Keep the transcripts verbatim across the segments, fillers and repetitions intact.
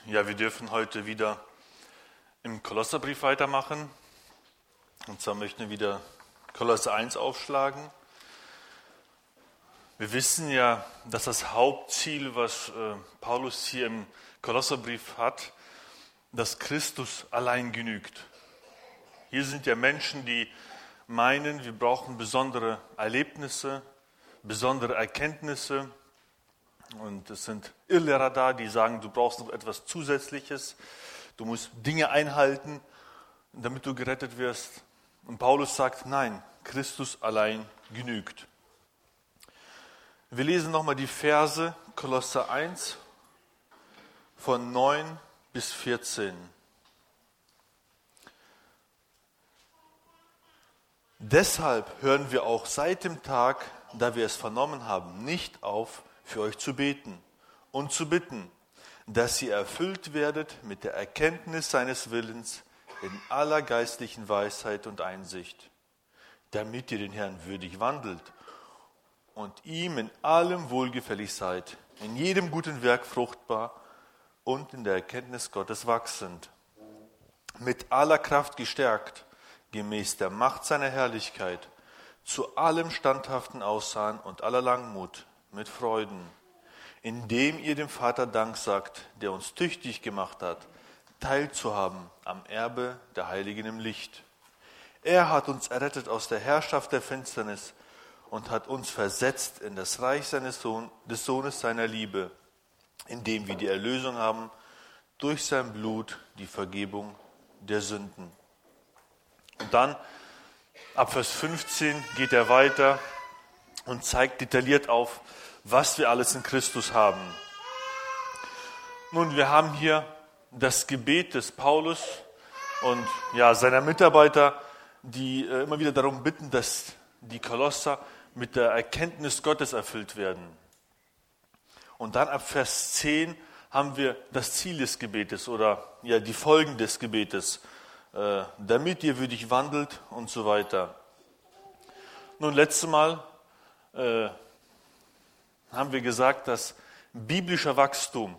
Ja, wir dürfen heute wieder im Kolosserbrief weitermachen. Und zwar möchten wir wieder Kolosser eins aufschlagen. Wir wissen ja, dass das Hauptziel, was äh, Paulus hier im Kolosserbrief hat, dass Christus allein genügt. Hier sind ja Menschen, die meinen, wir brauchen besondere Erlebnisse, besondere Erkenntnisse. Und es sind Irrlehrer da, die sagen, du brauchst noch etwas Zusätzliches. Du musst Dinge einhalten, damit du gerettet wirst. Und Paulus sagt, nein, Christus allein genügt. Wir lesen nochmal die Verse Kolosser eins von neun bis vierzehn. Deshalb hören wir auch seit dem Tag, da wir es vernommen haben, nicht auf, für euch zu beten und zu bitten, dass ihr erfüllt werdet mit der Erkenntnis seines Willens in aller geistlichen Weisheit und Einsicht, damit ihr den Herrn würdig wandelt und ihm in allem wohlgefällig seid, in jedem guten Werk fruchtbar und in der Erkenntnis Gottes wachsend, mit aller Kraft gestärkt, gemäß der Macht seiner Herrlichkeit, zu allem standhaften Aussahen und aller Langmut, mit Freuden, indem ihr dem Vater Dank sagt, der uns tüchtig gemacht hat, teilzuhaben am Erbe der Heiligen im Licht. Er hat uns errettet aus der Herrschaft der Finsternis und hat uns versetzt in das Reich seines Sohn, des Sohnes seiner Liebe, indem wir die Erlösung haben durch sein Blut, die Vergebung der Sünden. Und dann, ab Vers fünfzehn, geht er weiter und zeigt detailliert auf, was wir alles in Christus haben. Nun, wir haben hier das Gebet des Paulus und ja, seiner Mitarbeiter, die äh, immer wieder darum bitten, dass die Kolosser mit der Erkenntnis Gottes erfüllt werden. Und dann ab Vers zehn haben wir das Ziel des Gebetes oder ja, die Folgen des Gebetes, äh, damit ihr würdig wandelt und so weiter. Nun, letztes Mal äh, haben wir gesagt, dass biblischer Wachstum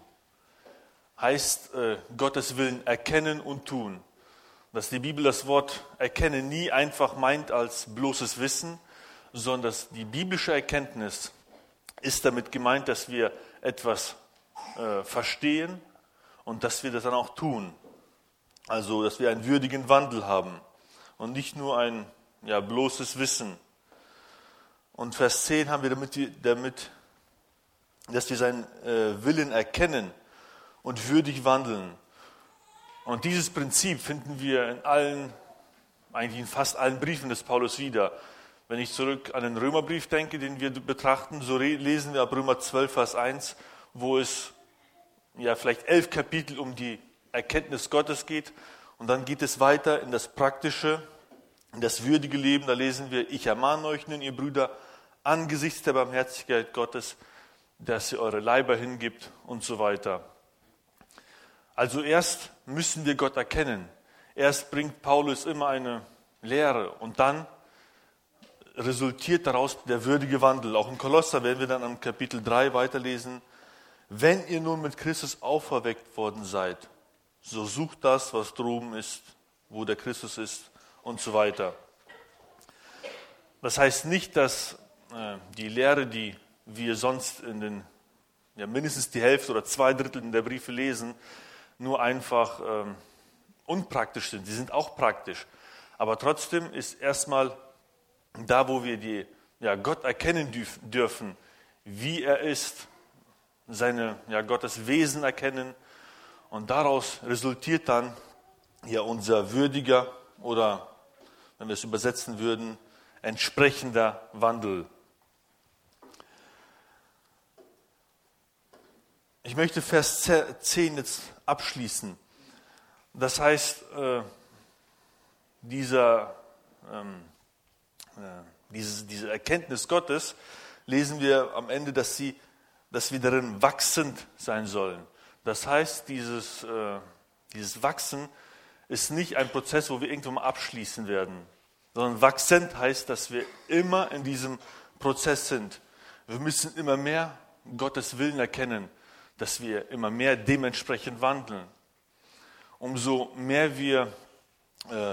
heißt, äh, Gottes Willen erkennen und tun. Dass die Bibel das Wort erkennen nie einfach meint als bloßes Wissen, sondern dass die biblische Erkenntnis ist damit gemeint, dass wir etwas äh, verstehen und dass wir das dann auch tun. Also, dass wir einen würdigen Wandel haben und nicht nur ein ja, bloßes Wissen. Und Vers zehn haben wir damit, damit dass wir seinen äh, Willen erkennen und würdig wandeln. Und dieses Prinzip finden wir in allen, eigentlich in fast allen Briefen des Paulus wieder. Wenn ich zurück an den Römerbrief denke, den wir betrachten, so lesen wir ab Römer zwölf, Vers eins, wo es ja vielleicht elf Kapitel um die Erkenntnis Gottes geht. Und dann geht es weiter in das praktische, in das würdige Leben. Da lesen wir, ich ermahne euch nun, ihr Brüder, angesichts der Barmherzigkeit Gottes, dass ihr eure Leiber hingibt und so weiter. Also erst müssen wir Gott erkennen. Erst bringt Paulus immer eine Lehre und dann resultiert daraus der würdige Wandel. Auch im Kolosser werden wir dann am Kapitel drei weiterlesen. Wenn ihr nun mit Christus auferweckt worden seid, so sucht das, was droben ist, wo der Christus ist und so weiter. Das heißt nicht, dass äh, die Lehre, die wir sonst in den, ja, mindestens die Hälfte oder zwei Drittel der Briefe lesen, nur einfach ähm, unpraktisch sind. Sie sind auch praktisch. Aber trotzdem ist erstmal da, wo wir die, ja, Gott erkennen dürfen, wie er ist, seine ja, Gottes Wesen erkennen. Und daraus resultiert dann ja unser würdiger oder, wenn wir es übersetzen würden, entsprechender Wandel. Ich möchte Vers zehn jetzt abschließen. Das heißt, äh, dieser, ähm, äh, diese, diese Erkenntnis Gottes lesen wir am Ende, dass, sie, dass wir darin wachsend sein sollen. Das heißt, dieses, äh, dieses Wachsen ist nicht ein Prozess, wo wir irgendwann mal abschließen werden, sondern wachsend heißt, dass wir immer in diesem Prozess sind. Wir müssen immer mehr Gottes Willen erkennen, dass wir immer mehr dementsprechend wandeln. Umso mehr wir äh,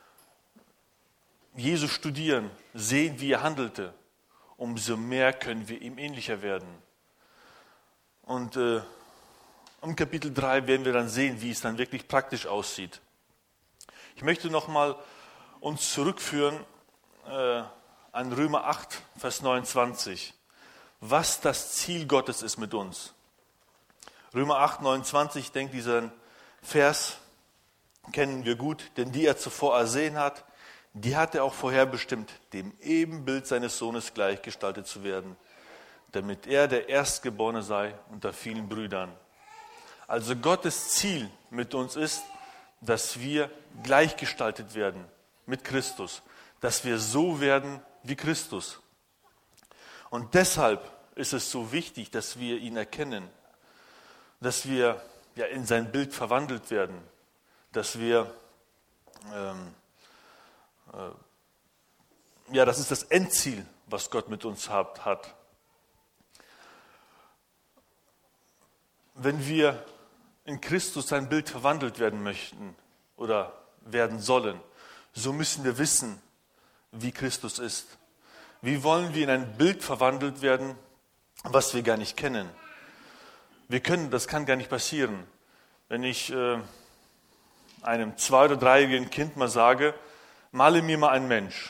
Jesus studieren, sehen, wie er handelte, umso mehr können wir ihm ähnlicher werden. Und äh, im Kapitel drei werden wir dann sehen, wie es dann wirklich praktisch aussieht. Ich möchte nochmal uns zurückführen äh, an Römer acht, Vers neunundzwanzig, was das Ziel Gottes ist mit uns. Römer acht, neunundzwanzig, ich denke, diesen Vers kennen wir gut, denn die er zuvor ersehen hat, die hat er auch vorherbestimmt, dem Ebenbild seines Sohnes gleichgestaltet zu werden, damit er der Erstgeborene sei unter vielen Brüdern. Also Gottes Ziel mit uns ist, dass wir gleichgestaltet werden mit Christus, dass wir so werden wie Christus. Und deshalb ist es so wichtig, dass wir ihn erkennen, dass wir ja in sein Bild verwandelt werden, dass wir ähm, Ja, das ist das Endziel, was Gott mit uns hat. Wenn wir in Christus sein Bild verwandelt werden möchten oder werden sollen, so müssen wir wissen, wie Christus ist. Wie wollen wir in ein Bild verwandelt werden, was wir gar nicht kennen? Wir können, das kann gar nicht passieren. Wenn ich äh, einem zwei- oder dreijährigen Kind mal sage, male mir mal einen Mensch.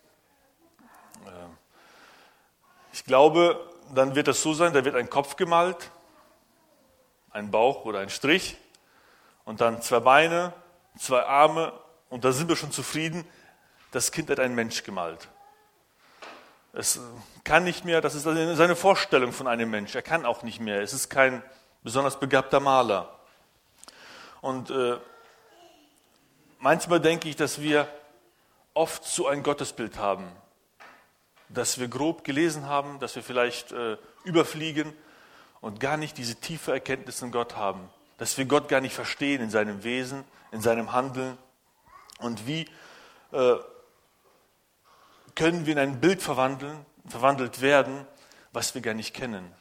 Ich glaube, dann wird das so sein, da wird ein Kopf gemalt, ein Bauch oder ein Strich und dann zwei Beine, zwei Arme und da sind wir schon zufrieden, das Kind hat einen Mensch gemalt. Es kann nicht mehr, das ist seine Vorstellung von einem Mensch, er kann auch nicht mehr, es ist kein besonders begabter Maler. Und äh, manchmal denke ich, dass wir oft so ein Gottesbild haben, dass wir grob gelesen haben, dass wir vielleicht äh, überfliegen und gar nicht diese tiefe Erkenntnis in Gott haben, dass wir Gott gar nicht verstehen in seinem Wesen, in seinem Handeln und wie äh, können wir in ein Bild verwandeln, verwandelt werden, was wir gar nicht kennen.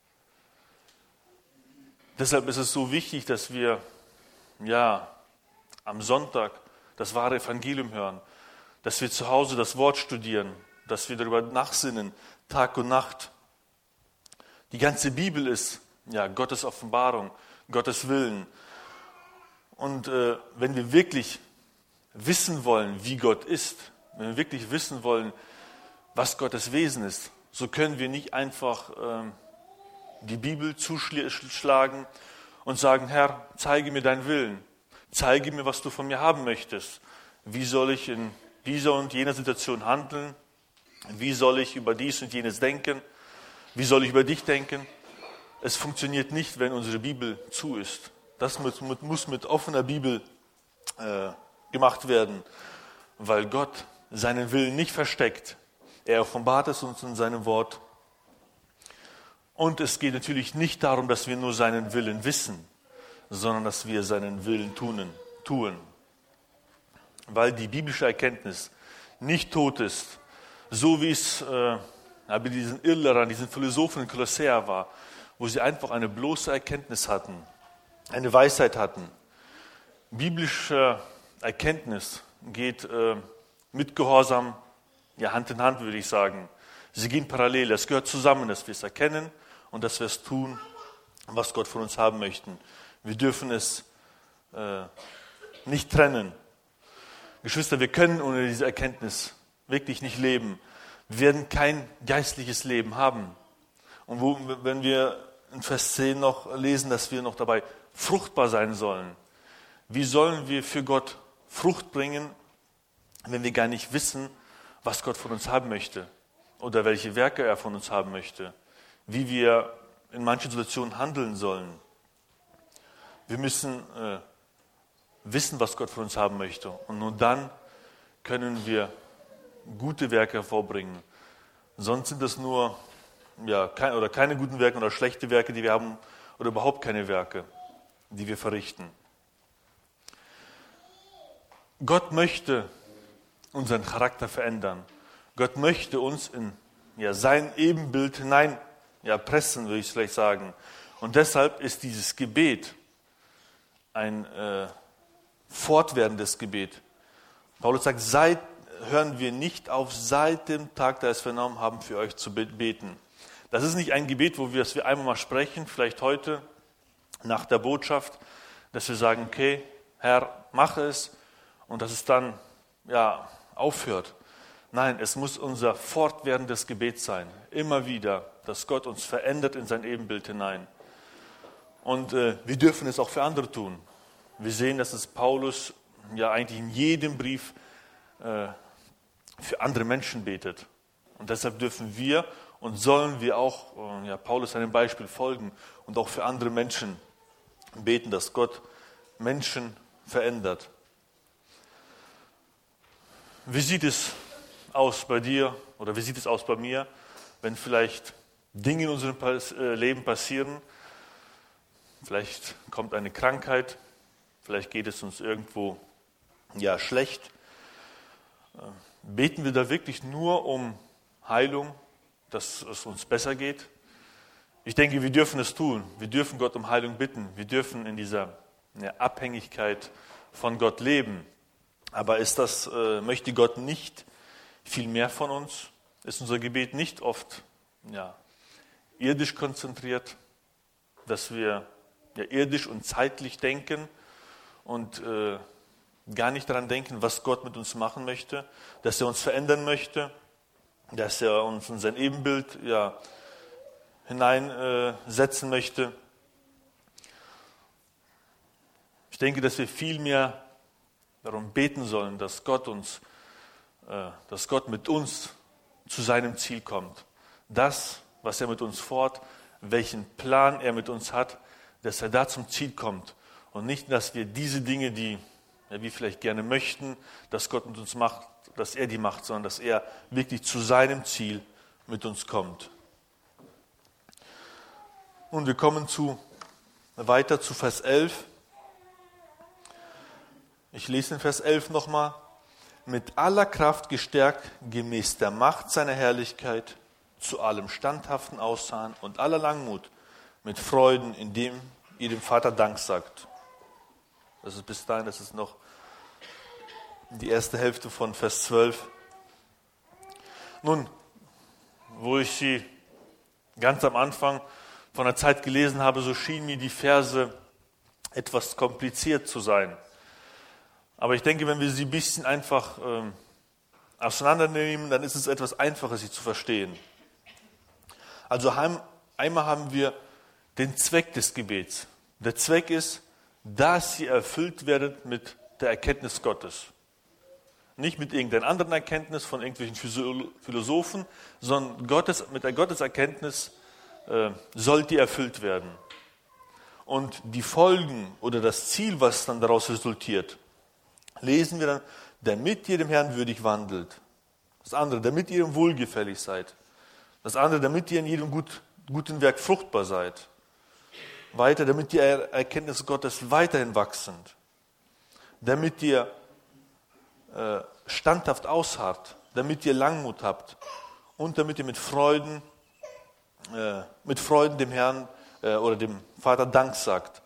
Deshalb ist es so wichtig, dass wir ja am Sonntag das wahre Evangelium hören, dass wir zu Hause das Wort studieren, dass wir darüber nachsinnen, Tag und Nacht. Die ganze Bibel ist ja Gottes Offenbarung, Gottes Willen. Und äh, wenn wir wirklich wissen wollen, wie Gott ist, wenn wir wirklich wissen wollen, was Gottes Wesen ist, so können wir nicht einfach äh, die Bibel zuschlagen und sagen, Herr, zeige mir deinen Willen, zeige mir, was du von mir haben möchtest. Wie soll ich in dieser und jener Situation handeln? Wie soll ich über dies und jenes denken? Wie soll ich über dich denken? Es funktioniert nicht, wenn unsere Bibel zu ist. Das muss mit, muss mit offener Bibel äh, gemacht werden, weil Gott seinen Willen nicht versteckt. Er offenbart es uns in seinem Wort. Und es geht natürlich nicht darum, dass wir nur seinen Willen wissen, sondern dass wir seinen Willen tun. tun. Weil die biblische Erkenntnis nicht tot ist, so wie es äh, bei diesen Irrlehrern, diesen Philosophen in Kolossea war, wo sie einfach eine bloße Erkenntnis hatten, eine Weisheit hatten. Biblische Erkenntnis geht äh, mit Gehorsam ja, Hand in Hand, würde ich sagen. Sie gehen parallel, es gehört zusammen, dass wir es erkennen und dass wir es tun, was Gott von uns haben möchte. Wir dürfen es äh, nicht trennen. Geschwister, wir können ohne diese Erkenntnis wirklich nicht leben. Wir werden kein geistliches Leben haben. Und wo, wenn wir in Vers zehn noch lesen, dass wir noch dabei fruchtbar sein sollen. Wie sollen wir für Gott Frucht bringen, wenn wir gar nicht wissen, was Gott von uns haben möchte oder welche Werke er von uns haben möchte, wie wir in manchen Situationen handeln sollen. Wir müssen äh, wissen, was Gott von uns haben möchte und nur dann können wir gute Werke hervorbringen. Sonst sind das nur ja, kein, oder keine guten Werke oder schlechte Werke, die wir haben oder überhaupt keine Werke, die wir verrichten. Gott möchte unseren Charakter verändern. Gott möchte uns in ja, sein Ebenbild hinein ja, pressen, würde ich vielleicht sagen. Und deshalb ist dieses Gebet ein äh, fortwährendes Gebet. Paulus sagt, seit, hören wir nicht auf, seit dem Tag, da wir es vernommen haben, für euch zu beten. Das ist nicht ein Gebet, wo wir es wir einmal mal sprechen, vielleicht heute nach der Botschaft, dass wir sagen, okay, Herr, mache es und dass es dann ja, aufhört. Nein, es muss unser fortwährendes Gebet sein, immer wieder, dass Gott uns verändert in sein Ebenbild hinein. Und äh, wir dürfen es auch für andere tun. Wir sehen, dass es Paulus ja eigentlich in jedem Brief äh, für andere Menschen betet. Und deshalb dürfen wir und sollen wir auch äh, ja, Paulus seinem Beispiel folgen und auch für andere Menschen beten, dass Gott Menschen verändert. Wie sieht es aus bei dir oder wie sieht es aus bei mir, wenn vielleicht Dinge in unserem Leben passieren? Vielleicht kommt eine Krankheit, vielleicht geht es uns irgendwo ja, schlecht. Beten wir da wirklich nur um Heilung, dass es uns besser geht? Ich denke, wir dürfen es tun. Wir dürfen Gott um Heilung bitten. Wir dürfen in dieser ja, Abhängigkeit von Gott leben. Aber ist das, äh, möchte Gott nicht viel mehr von uns? Ist unser Gebet nicht oft ja, irdisch konzentriert, dass wir ja, irdisch und zeitlich denken und äh, gar nicht daran denken, was Gott mit uns machen möchte, dass er uns verändern möchte, dass er uns in sein Ebenbild ja, hineinsetzen äh, möchte. Ich denke, dass wir viel mehr darum beten sollen, dass Gott uns, äh, dass Gott mit uns zu seinem Ziel kommt. Das, was er mit uns fort, welchen Plan er mit uns hat, dass er da zum Ziel kommt. Und nicht, dass wir diese Dinge, die ja, wir vielleicht gerne möchten, dass Gott mit uns macht, dass er die macht, sondern dass er wirklich zu seinem Ziel mit uns kommt. Und wir kommen zu, weiter zu Vers elf. Ich lese in Vers elf nochmal. Mit aller Kraft gestärkt, gemäß der Macht seiner Herrlichkeit, zu allem standhaften Ausharren und aller Langmut, mit Freuden, indem ihr dem Vater Dank sagt. Das ist bis dahin, das ist noch die erste Hälfte von Vers zwölf. Nun, wo ich sie ganz am Anfang von der Zeit gelesen habe, so schienen mir die Verse etwas kompliziert zu sein. Aber ich denke, wenn wir sie ein bisschen einfach ähm, auseinandernehmen, dann ist es etwas einfacher, sie zu verstehen. Also heim, einmal haben wir den Zweck des Gebets. Der Zweck ist, dass sie erfüllt werden mit der Erkenntnis Gottes. Nicht mit irgendeiner anderen Erkenntnis von irgendwelchen Philosophen, sondern Gottes, mit der Gotteserkenntnis äh, soll die erfüllt werden. Und die Folgen oder das Ziel, was dann daraus resultiert, lesen wir dann, damit ihr dem Herrn würdig wandelt. Das andere, damit ihr ihm wohlgefällig seid. Das andere, damit ihr in jedem gut, guten Werk fruchtbar seid. Weiter, damit ihr Erkenntnis Gottes weiterhin wachsend. Damit ihr äh, standhaft ausharrt. Damit ihr Langmut habt. Und damit ihr mit Freuden, äh, mit Freuden dem Herrn äh, oder dem Vater Dank sagt.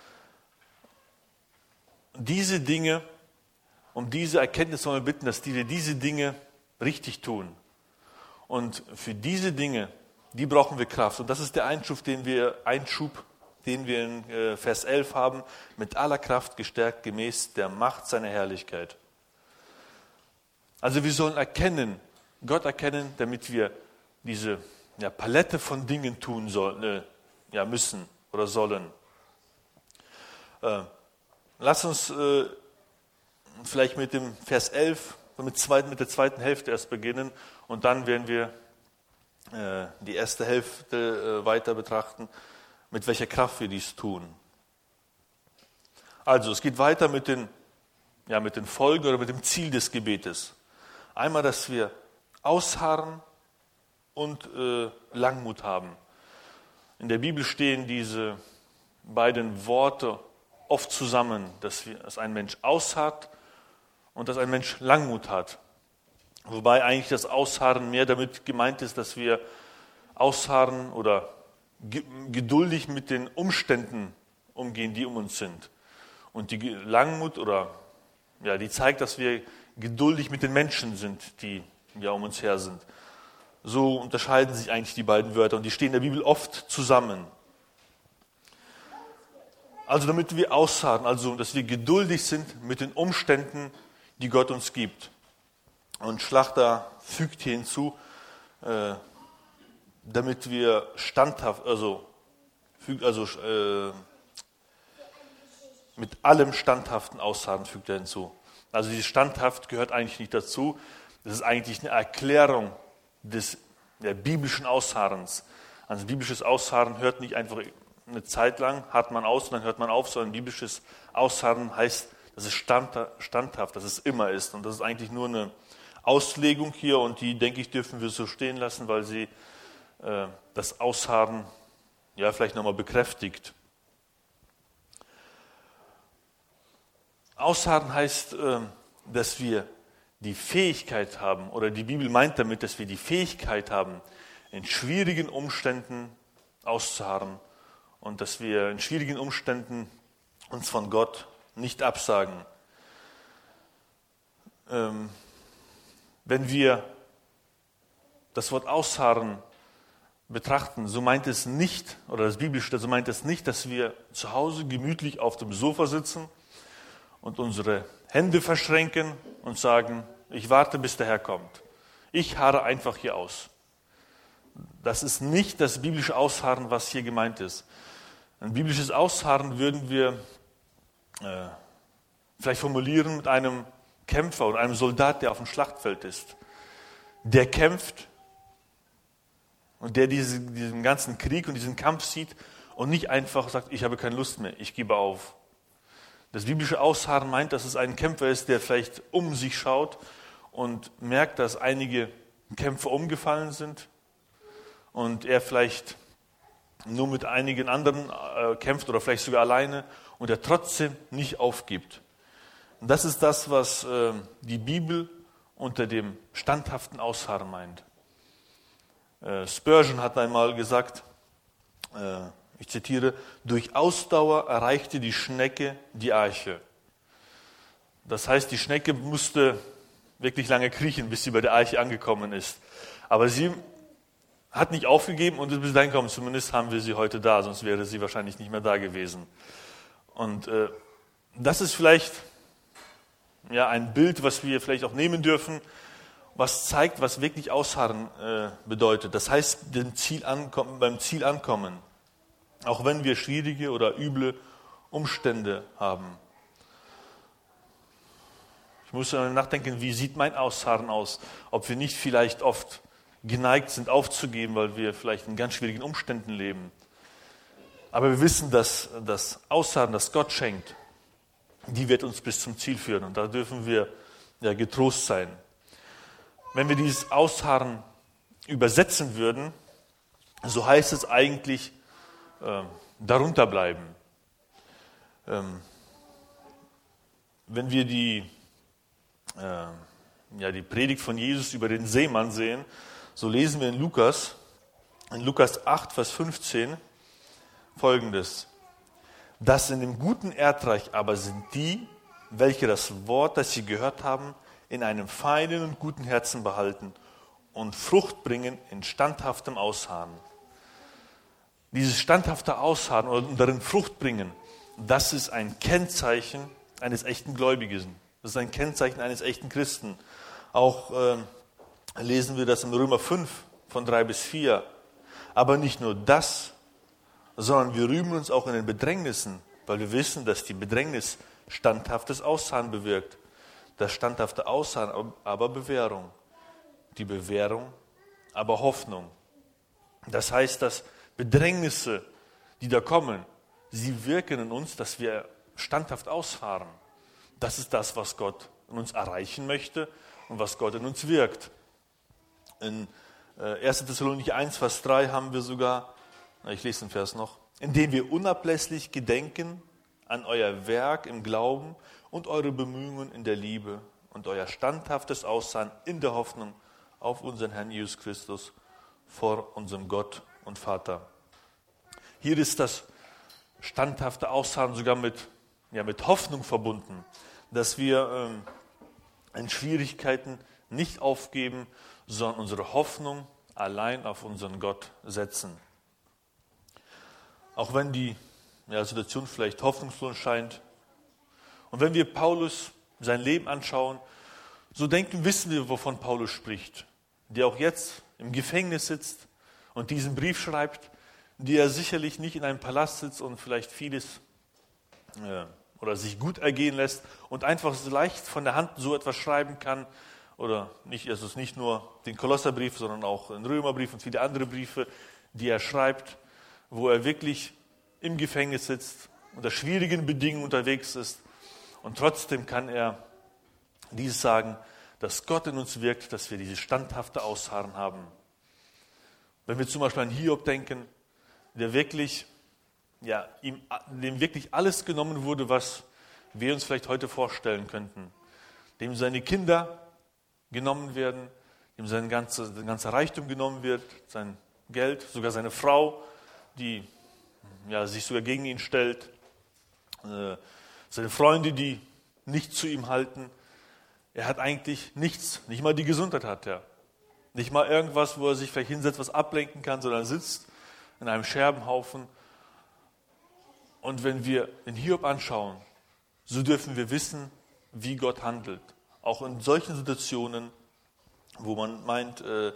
Diese Dinge, um diese Erkenntnis sollen wir bitten, dass wir diese Dinge richtig tun. Und für diese Dinge, die brauchen wir Kraft. Und das ist der Einschub, den wir, Einschub, den wir in Vers elf haben, mit aller Kraft gestärkt gemäß der Macht seiner Herrlichkeit. Also wir sollen erkennen, Gott erkennen, damit wir diese ja, Palette von Dingen tun sollen, äh, ja, müssen oder sollen. Äh, lass uns äh, vielleicht mit dem Vers elf, mit, zweiten, mit der zweiten Hälfte erst beginnen und dann werden wir äh, die erste Hälfte äh, weiter betrachten, mit welcher Kraft wir dies tun. Also es geht weiter mit den, ja, mit den Folgen oder mit dem Ziel des Gebetes. Einmal, dass wir ausharren und äh, Langmut haben. In der Bibel stehen diese beiden Worte oft zusammen, dass, wir, dass ein Mensch ausharrt und dass ein Mensch Langmut hat. Wobei eigentlich das Ausharren mehr damit gemeint ist, dass wir ausharren oder geduldig mit den Umständen umgehen, die um uns sind. Und die Langmut oder ja, die zeigt, dass wir geduldig mit den Menschen sind, die ja um uns her sind. So unterscheiden sich eigentlich die beiden Wörter und die stehen in der Bibel oft zusammen. Also damit wir ausharren, also dass wir geduldig sind mit den Umständen, die Gott uns gibt. Und Schlachter fügt hier hinzu, äh, damit wir standhaft, also, fügt also äh, mit allem standhaften Ausharren fügt er hinzu. Also dieses standhaft gehört eigentlich nicht dazu. Das ist eigentlich eine Erklärung des der biblischen Ausharrens. Also biblisches Ausharren hört nicht einfach eine Zeit lang, harrt man aus und dann hört man auf, sondern biblisches Ausharren heißt, dass es standhaft, dass es immer ist. Und das ist eigentlich nur eine Auslegung hier und die, denke ich, dürfen wir so stehen lassen, weil sie äh, das Ausharren ja vielleicht nochmal bekräftigt. Ausharren heißt, äh, dass wir die Fähigkeit haben, oder die Bibel meint damit, dass wir die Fähigkeit haben, in schwierigen Umständen auszuharren und dass wir in schwierigen Umständen uns von Gott nicht absagen. Ähm, wenn wir das Wort ausharren betrachten, so meint es nicht, oder das Biblische, so meint es nicht, dass wir zu Hause gemütlich auf dem Sofa sitzen und unsere Hände verschränken und sagen, ich warte, bis der Herr kommt. Ich harre einfach hier aus. Das ist nicht das biblische Ausharren, was hier gemeint ist. Ein biblisches Ausharren würden wir äh, vielleicht formulieren mit einem Kämpfer oder einem Soldat, der auf dem Schlachtfeld ist. Der kämpft und der diese, diesen ganzen Krieg und diesen Kampf sieht und nicht einfach sagt, ich habe keine Lust mehr, ich gebe auf. Das biblische Ausharren meint, dass es ein Kämpfer ist, der vielleicht um sich schaut und merkt, dass einige Kämpfer umgefallen sind und er vielleicht nur mit einigen anderen äh, kämpft oder vielleicht sogar alleine und er trotzdem nicht aufgibt. Und das ist das, was äh, die Bibel unter dem standhaften Ausharren meint. Äh, Spurgeon hat einmal gesagt, äh, ich zitiere, durch Ausdauer erreichte die Schnecke die Arche. Das heißt, die Schnecke musste wirklich lange kriechen, bis sie bei der Arche angekommen ist. Aber sie hat nicht aufgegeben und ist bis dahin gekommen. Zumindest haben wir sie heute da, sonst wäre sie wahrscheinlich nicht mehr da gewesen. Und äh, das ist vielleicht ja, ein Bild, was wir vielleicht auch nehmen dürfen, was zeigt, was wirklich Ausharren äh, bedeutet. Das heißt, dem Ziel ankommen, beim Ziel ankommen. Auch wenn wir schwierige oder üble Umstände haben. Ich muss nachdenken, wie sieht mein Ausharren aus? Ob wir nicht vielleicht oft geneigt sind aufzugeben, weil wir vielleicht in ganz schwierigen Umständen leben. Aber wir wissen, dass das Ausharren, das Gott schenkt, die wird uns bis zum Ziel führen. Und da dürfen wir ja, getrost sein. Wenn wir dieses Ausharren übersetzen würden, so heißt es eigentlich, äh, darunter bleiben. Ähm, wenn wir die, äh, ja, die Predigt von Jesus über den Seemann sehen, so lesen wir in Lukas, in Lukas acht, Vers fünfzehn, Folgendes. Das in dem guten Erdreich aber sind die, welche das Wort, das sie gehört haben, in einem feinen und guten Herzen behalten und Frucht bringen in standhaftem Ausharren. Dieses standhafte Ausharren oder darin Frucht bringen, das ist ein Kennzeichen eines echten Gläubigen. Das ist ein Kennzeichen eines echten Christen. Auch äh, lesen wir das in Römer fünf von drei bis vier. Aber nicht nur das, sondern wir rühmen uns auch in den Bedrängnissen, weil wir wissen, dass die Bedrängnis standhaftes Ausharren bewirkt. Das standhafte Ausharren aber Bewährung. Die Bewährung aber Hoffnung. Das heißt, dass Bedrängnisse, die da kommen, sie wirken in uns, dass wir standhaft ausharren. Das ist das, was Gott in uns erreichen möchte und was Gott in uns wirkt. In erster Thessalonicher eins, Vers drei haben wir sogar, ich lese den Vers noch, indem wir unablässig gedenken an euer Werk im Glauben und eure Bemühungen in der Liebe und euer standhaftes Ausharren in der Hoffnung auf unseren Herrn Jesus Christus vor unserem Gott und Vater. Hier ist das standhafte Ausharren sogar mit, ja, mit Hoffnung verbunden, dass wir ähm, in Schwierigkeiten nicht aufgeben, sondern unsere Hoffnung allein auf unseren Gott setzen. Auch wenn die ja, Situation vielleicht hoffnungslos scheint. Und wenn wir Paulus sein Leben anschauen, so denken, wissen wir, wovon Paulus spricht, der auch jetzt im Gefängnis sitzt und diesen Brief schreibt, der sicherlich nicht in einem Palast sitzt und vielleicht vieles äh, oder sich gut ergehen lässt und einfach so leicht von der Hand so etwas schreiben kann. Oder nicht, also es ist nicht nur den Kolosserbrief, sondern auch den Römerbrief und viele andere Briefe, die er schreibt, wo er wirklich im Gefängnis sitzt, unter schwierigen Bedingungen unterwegs ist. Und trotzdem kann er dieses sagen, dass Gott in uns wirkt, dass wir dieses standhafte Ausharren haben. Wenn wir zum Beispiel an Hiob denken, der wirklich, ja, ihm, dem wirklich alles genommen wurde, was wir uns vielleicht heute vorstellen könnten. Dem seine Kinder genommen werden, dem sein ganzer, sein ganzer Reichtum genommen wird, sein Geld, sogar seine Frau, die ja, sich sogar gegen ihn stellt, äh, seine Freunde, die nicht zu ihm halten. Er hat eigentlich nichts, nicht mal die Gesundheit hat er. Nicht mal irgendwas, wo er sich vielleicht hinsetzt, was ablenken kann, sondern sitzt in einem Scherbenhaufen. Und wenn wir den Hiob anschauen, so dürfen wir wissen, wie Gott handelt. Auch in solchen Situationen, wo man meint, äh,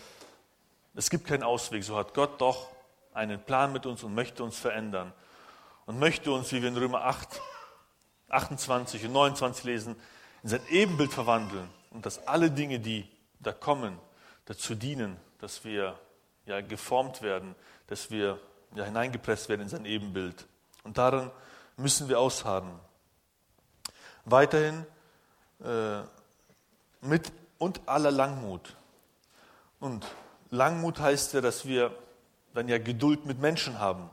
es gibt keinen Ausweg, so hat Gott doch einen Plan mit uns und möchte uns verändern. Und möchte uns, wie wir in Römer acht, achtundzwanzig und neunundzwanzig lesen, in sein Ebenbild verwandeln. Und dass alle Dinge, die da kommen, dazu dienen, dass wir ja, geformt werden, dass wir ja, hineingepresst werden in sein Ebenbild. Und darin müssen wir ausharren. Weiterhin äh, mit und aller Langmut. Und Langmut heißt ja, dass wir dann ja Geduld mit Menschen haben.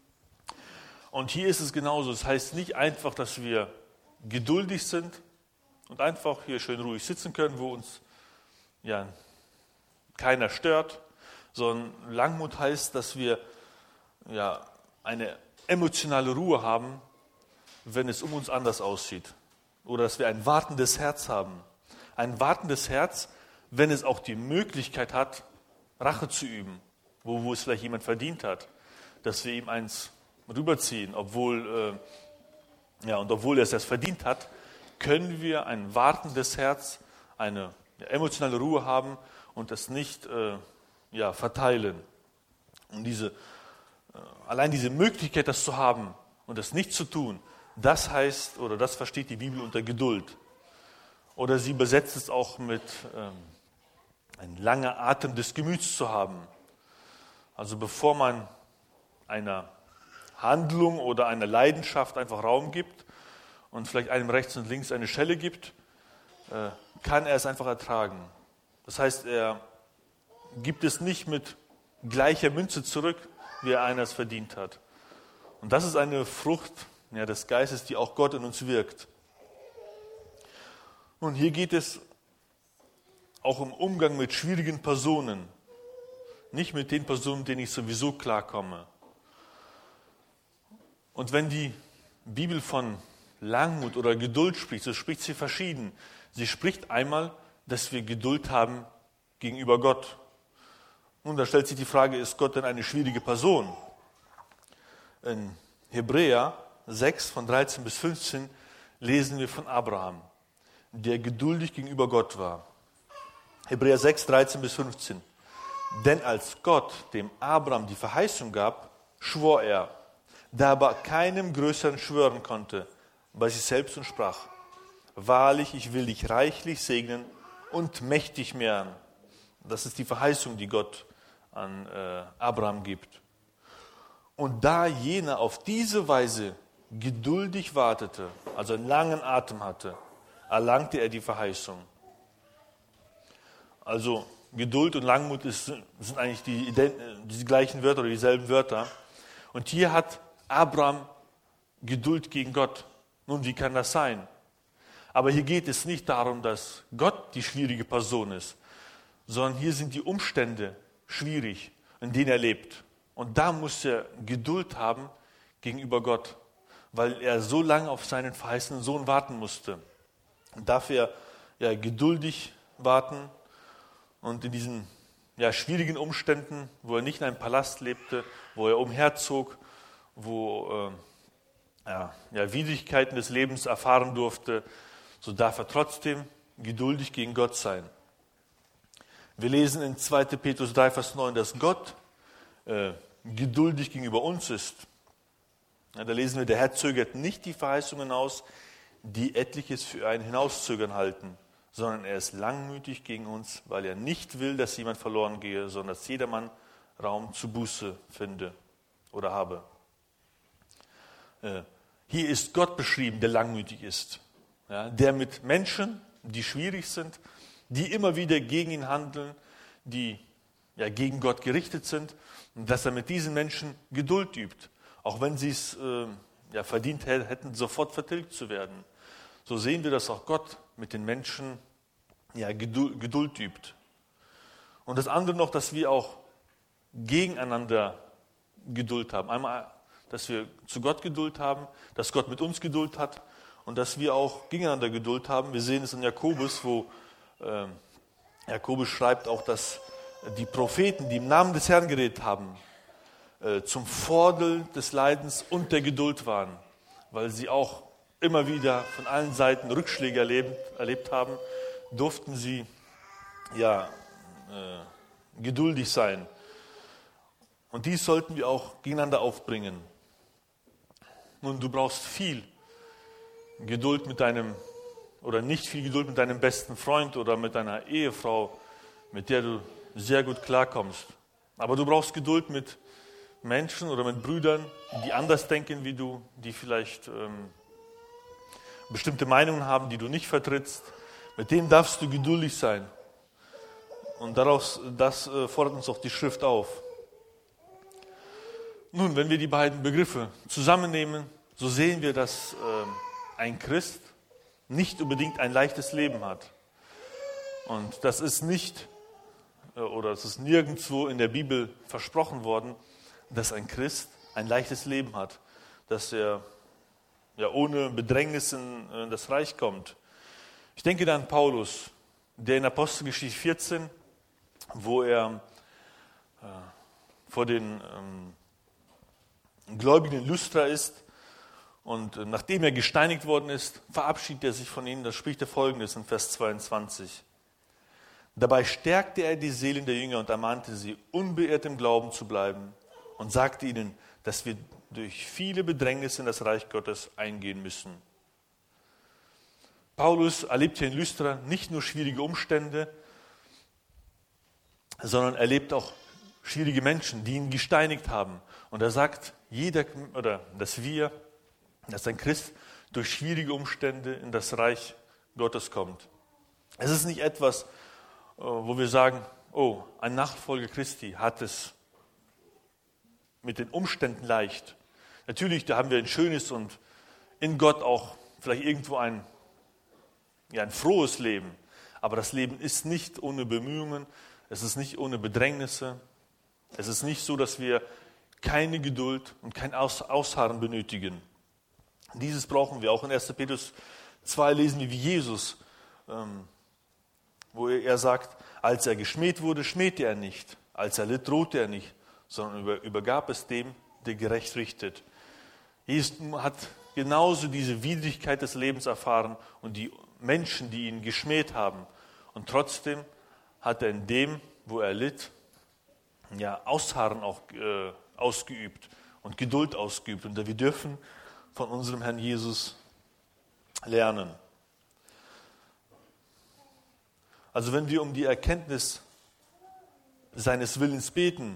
Und hier ist es genauso. Es heißt nicht einfach, dass wir geduldig sind und einfach hier schön ruhig sitzen können, wo uns ja keiner stört, sondern Langmut heißt, dass wir ja eine emotionale Ruhe haben, wenn es um uns anders aussieht. Oder dass wir ein wartendes Herz haben. Ein wartendes Herz, wenn es auch die Möglichkeit hat, Rache zu üben, wo, wo es vielleicht jemand verdient hat, dass wir ihm eins rüberziehen, obwohl, äh, ja, und obwohl er es erst verdient hat, können wir ein wartendes Herz, eine ja, emotionale Ruhe haben und es nicht äh, ja, verteilen. Und diese, äh, allein diese Möglichkeit, das zu haben und das nicht zu tun, das heißt, oder das versteht die Bibel unter Geduld. Oder sie übersetzt es auch mit ähm, ein langer Atem des Gemüts zu haben. Also bevor man einer Handlung oder einer Leidenschaft einfach Raum gibt und vielleicht einem rechts und links eine Schelle gibt, äh, kann er es einfach ertragen. Das heißt, er gibt es nicht mit gleicher Münze zurück, wie er einer es verdient hat. Und das ist eine Frucht ja, des Geistes, die auch Gott in uns wirkt. Und hier geht es auch um Umgang mit schwierigen Personen. Nicht mit den Personen, mit denen ich sowieso klarkomme. Und wenn die Bibel von Langmut oder Geduld spricht, so spricht sie verschieden. Sie spricht einmal, dass wir Geduld haben gegenüber Gott. Nun, da stellt sich die Frage, ist Gott denn eine schwierige Person? In Hebräer sechs, von dreizehn bis fünfzehn, lesen wir von Abraham, der geduldig gegenüber Gott war. Hebräer sechs, dreizehn bis fünfzehn. Denn als Gott dem Abraham die Verheißung gab, schwor er, da aber keinem Größeren schwören konnte, bei sich selbst und sprach, wahrlich, ich will dich reichlich segnen und mächtig mehren. Das ist die Verheißung, die Gott an äh, Abraham gibt. Und da jener auf diese Weise geduldig wartete, also einen langen Atem hatte, erlangte er die Verheißung. Also Geduld und Langmut ist, sind eigentlich die, die gleichen Wörter oder dieselben Wörter. Und hier hat Abraham Geduld gegen Gott. Nun, wie kann das sein? Aber hier geht es nicht darum, dass Gott die schwierige Person ist, sondern hier sind die Umstände schwierig, in denen er lebt. Und da muss er Geduld haben gegenüber Gott, weil er so lange auf seinen verheißenen Sohn warten musste. Und darf er ja, geduldig warten und in diesen ja, schwierigen Umständen, wo er nicht in einem Palast lebte, wo er umherzog, wo äh, ja, ja, Widrigkeiten des Lebens erfahren durfte, so darf er trotzdem geduldig gegen Gott sein. Wir lesen in zweiter Petrus drei, Vers neun, dass Gott äh, geduldig gegenüber uns ist. Ja, da lesen wir, der Herr zögert nicht die Verheißungen aus, die etliches für einen hinauszögern halten, sondern er ist langmütig gegen uns, weil er nicht will, dass jemand verloren gehe, sondern dass jedermann Raum zu Buße finde oder habe. Äh, hier ist Gott beschrieben, der langmütig ist, ja, der mit Menschen, die schwierig sind, die immer wieder gegen ihn handeln, die ja, gegen Gott gerichtet sind, und dass er mit diesen Menschen Geduld übt, auch wenn sie es äh, ja, verdient hätten, sofort vertilgt zu werden. So sehen wir, dass auch Gott mit den Menschen ja, Geduld, Geduld übt. Und das andere noch, dass wir auch gegeneinander Geduld haben. Einmal, dass wir zu Gott Geduld haben, dass Gott mit uns Geduld hat und dass wir auch gegeneinander Geduld haben. Wir sehen es in Jakobus, wo äh, Jakobus schreibt auch, dass die Propheten, die im Namen des Herrn geredet haben, äh, zum Vordel des Leidens und der Geduld waren, weil sie auch immer wieder von allen Seiten Rückschläge erlebt, erlebt haben, durften sie ja, äh, geduldig sein. Und dies sollten wir auch gegeneinander aufbringen. Nun, du brauchst viel Geduld mit deinem, oder nicht viel Geduld mit deinem besten Freund oder mit deiner Ehefrau, mit der du sehr gut klarkommst. Aber du brauchst Geduld mit Menschen oder mit Brüdern, die anders denken wie du, die vielleicht ähm, bestimmte Meinungen haben, die du nicht vertrittst. Mit denen darfst du geduldig sein. Und daraus, das äh, fordert uns auch die Schrift auf. Nun, wenn wir die beiden Begriffe zusammennehmen, so sehen wir, dass äh, ein Christ nicht unbedingt ein leichtes Leben hat. Und das ist nicht, äh, oder es ist nirgendwo in der Bibel versprochen worden, dass ein Christ ein leichtes Leben hat, dass er ja, ohne Bedrängnis in äh, das Reich kommt. Ich denke da an Paulus, der in Apostelgeschichte vierzehn, wo er äh, vor den ähm, Gläubigen in Lystra ist und äh, nachdem er gesteinigt worden ist, verabschiedet er sich von ihnen. Da spricht er Folgendes in Vers zweiundzwanzig. Dabei stärkte er die Seelen der Jünger und ermahnte sie, unbeirrt im Glauben zu bleiben und sagte ihnen, dass wir durch viele Bedrängnisse in das Reich Gottes eingehen müssen. Paulus erlebt hier in Lystra nicht nur schwierige Umstände, sondern erlebt auch schwierige Menschen, die ihn gesteinigt haben. Und er sagt, jeder, oder dass wir, dass ein Christ durch schwierige Umstände in das Reich Gottes kommt. Es ist nicht etwas, wo wir sagen, oh, ein Nachfolger Christi hat es mit den Umständen leicht. Natürlich, da haben wir ein schönes und in Gott auch vielleicht irgendwo ein, ja, ein frohes Leben. Aber das Leben ist nicht ohne Bemühungen, es ist nicht ohne Bedrängnisse. Es ist nicht so, dass wir keine Geduld und kein Ausharren benötigen. Dieses brauchen wir. Auch in erster Petrus zwei lesen wir wie Jesus, ähm, wo er sagt, als er geschmäht wurde, schmähte er nicht. Als er litt, drohte er nicht, sondern übergab es dem, der gerecht richtet. Jesus hat genauso diese Widrigkeit des Lebens erfahren und die Menschen, die ihn geschmäht haben. Und trotzdem hat er in dem, wo er litt, ja, Ausharren auch äh, ausgeübt und Geduld ausgeübt. Und wir dürfen von unserem Herrn Jesus lernen. Also wenn wir um die Erkenntnis seines Willens beten,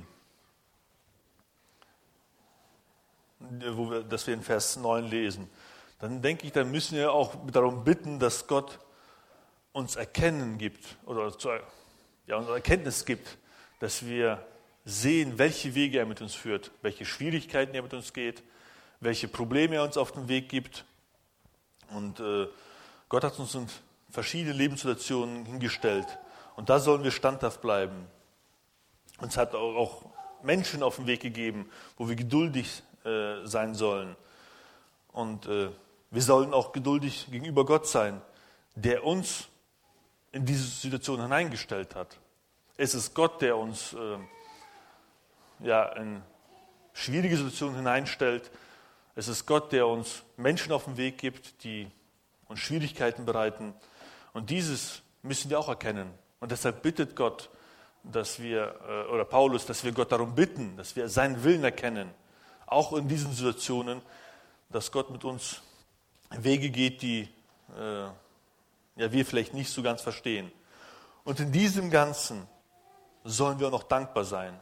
wo wir, das wir in Vers neun lesen, dann denke ich, dann müssen wir auch darum bitten, dass Gott uns Erkennen gibt oder ja, uns Erkenntnis gibt, dass wir sehen, welche Wege er mit uns führt, welche Schwierigkeiten er mit uns geht, welche Probleme er uns auf den Weg gibt. Und äh, Gott hat uns in verschiedene Lebenssituationen hingestellt. Und da sollen wir standhaft bleiben. Uns hat auch Menschen auf den Weg gegeben, wo wir geduldig äh, sein sollen. Und äh, wir sollen auch geduldig gegenüber Gott sein, der uns in diese Situation hineingestellt hat. Es ist Gott, der uns äh, ja, in schwierige Situationen hineinstellt. Es ist Gott, der uns Menschen auf den Weg gibt, die uns Schwierigkeiten bereiten. Und dieses müssen wir auch erkennen. Und deshalb bittet Gott, dass wir, äh, oder Paulus, dass wir Gott darum bitten, dass wir seinen Willen erkennen. Auch in diesen Situationen, dass Gott mit uns Wege geht, die äh, ja, wir vielleicht nicht so ganz verstehen. Und in diesem Ganzen sollen wir auch noch dankbar sein.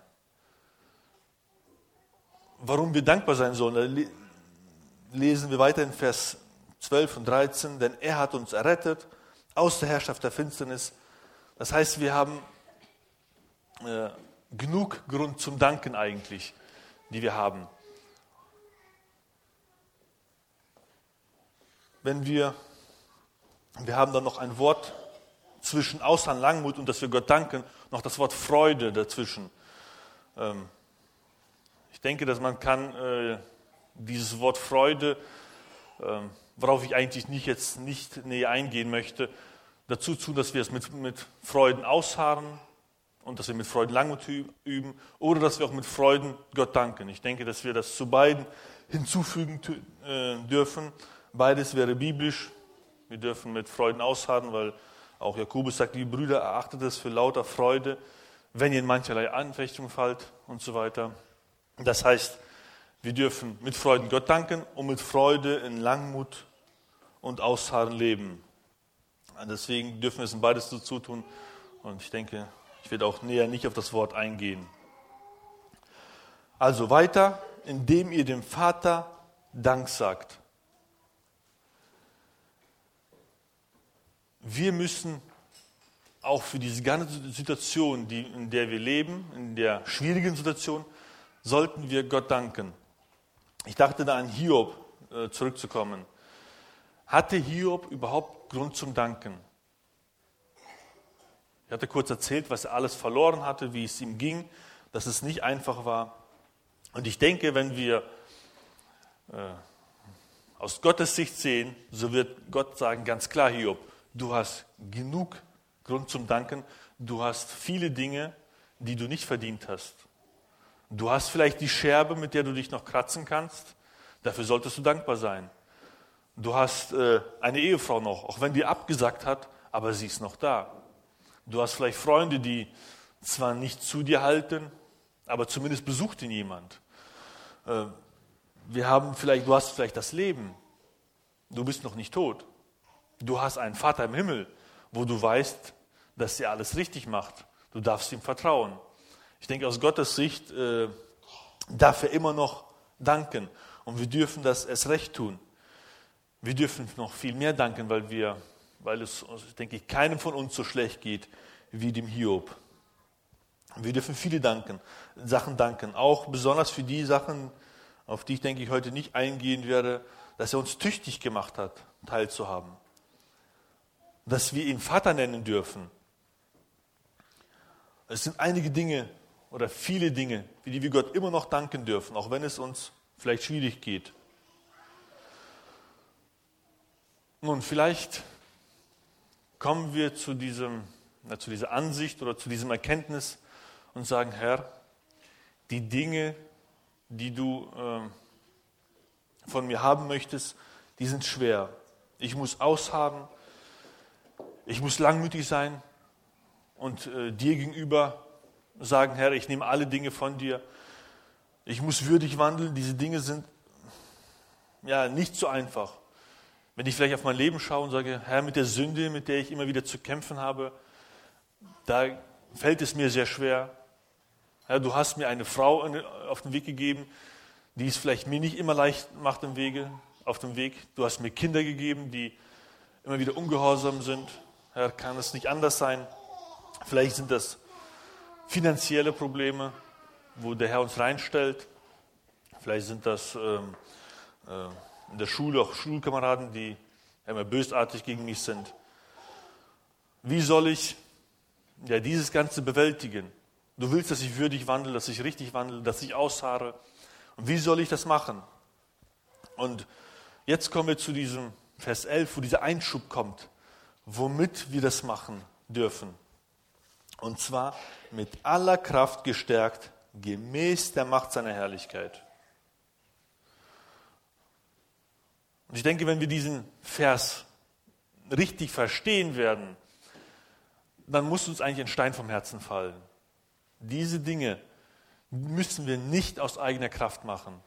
Warum wir dankbar sein sollen, da lesen wir weiter in Vers zwölf und dreizehn, denn er hat uns errettet aus der Herrschaft der Finsternis. Das heißt, wir haben äh, genug Grund zum Danken eigentlich, die wir haben. Wenn wir, wir haben dann noch ein Wort zwischen Ausharren, Langmut und dass wir Gott danken, noch das Wort Freude dazwischen. Ähm, ich denke, dass man kann äh, dieses Wort Freude, äh, worauf ich eigentlich nicht jetzt nicht näher eingehen möchte, dazu tun, dass wir es mit, mit Freuden ausharren und dass wir mit Freuden Langmut üben oder dass wir auch mit Freuden Gott danken. Ich denke, dass wir das zu beiden hinzufügen äh, dürfen. Beides wäre biblisch. Wir dürfen mit Freuden ausharren, weil auch Jakobus sagt, liebe Brüder, erachtet es für lauter Freude, wenn ihr in mancherlei Anfechtung fallt und so weiter. Das heißt, wir dürfen mit Freuden Gott danken und mit Freude in Langmut und Ausharren leben. Und deswegen dürfen wir es in beides dazu tun. Und ich denke, ich werde auch näher nicht auf das Wort eingehen. Also weiter, indem ihr dem Vater Dank sagt. Wir müssen auch für diese ganze Situation, die, in der wir leben, in der schwierigen Situation, sollten wir Gott danken. Ich dachte da an Hiob äh, zurückzukommen. Hatte Hiob überhaupt Grund zum Danken? Ich hatte kurz erzählt, was er alles verloren hatte, wie es ihm ging, dass es nicht einfach war. Und ich denke, wenn wir äh, aus Gottes Sicht sehen, so wird Gott sagen, ganz klar, Hiob, du hast genug Grund zum Danken. Du hast viele Dinge, die du nicht verdient hast. Du hast vielleicht die Scherbe, mit der du dich noch kratzen kannst. Dafür solltest du dankbar sein. Du hast äh, eine Ehefrau noch, auch wenn die abgesagt hat, aber sie ist noch da. Du hast vielleicht Freunde, die zwar nicht zu dir halten, aber zumindest besucht ihn jemand. Äh, wir haben vielleicht, du hast vielleicht das Leben. Du bist noch nicht tot. Du hast einen Vater im Himmel, wo du weißt, dass er alles richtig macht. Du darfst ihm vertrauen. Ich denke, aus Gottes Sicht äh, darf er immer noch danken. Und wir dürfen das erst recht tun. Wir dürfen noch viel mehr danken, weil, wir, weil es, denke ich, keinem von uns so schlecht geht wie dem Hiob. Wir dürfen viele danken, Sachen danken. Auch besonders für die Sachen, auf die ich, denke ich, heute nicht eingehen werde, dass er uns tüchtig gemacht hat, teilzuhaben. Dass wir ihn Vater nennen dürfen. Es sind einige Dinge oder viele Dinge, für die wir Gott immer noch danken dürfen, auch wenn es uns vielleicht schwierig geht. Nun, vielleicht kommen wir zu, diesem, na, zu dieser Ansicht oder zu diesem Erkenntnis und sagen, Herr, die Dinge, die du äh, von mir haben möchtest, die sind schwer. Ich muss ausharren. Ich muss langmütig sein und äh, dir gegenüber sagen, Herr, ich nehme alle Dinge von dir. Ich muss würdig wandeln. Diese Dinge sind ja nicht so einfach. Wenn ich vielleicht auf mein Leben schaue und sage, Herr, mit der Sünde, mit der ich immer wieder zu kämpfen habe, da fällt es mir sehr schwer. Herr, du hast mir eine Frau auf den Weg gegeben, die es vielleicht mir nicht immer leicht macht im Wege, auf dem Weg. Du hast mir Kinder gegeben, die immer wieder ungehorsam sind. Herr, kann es nicht anders sein? Vielleicht sind das finanzielle Probleme, wo der Herr uns reinstellt. Vielleicht sind das ähm, äh, in der Schule auch Schulkameraden, die immer bösartig gegen mich sind. Wie soll ich ja, dieses Ganze bewältigen? Du willst, dass ich würdig wandle, dass ich richtig wandle, dass ich ausharre. Und wie soll ich das machen? Und jetzt kommen wir zu diesem Vers elf, wo dieser Einschub kommt, womit wir das machen dürfen. Und zwar mit aller Kraft gestärkt, gemäß der Macht seiner Herrlichkeit. Und ich denke, wenn wir diesen Vers richtig verstehen werden, dann muss uns eigentlich ein Stein vom Herzen fallen. Diese Dinge müssen wir nicht aus eigener Kraft machen.